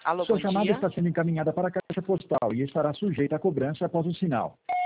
Alô, Sua bom chamada dia. está sendo encaminhada para a caixa postal e estará sujeita a cobrança após o sinal.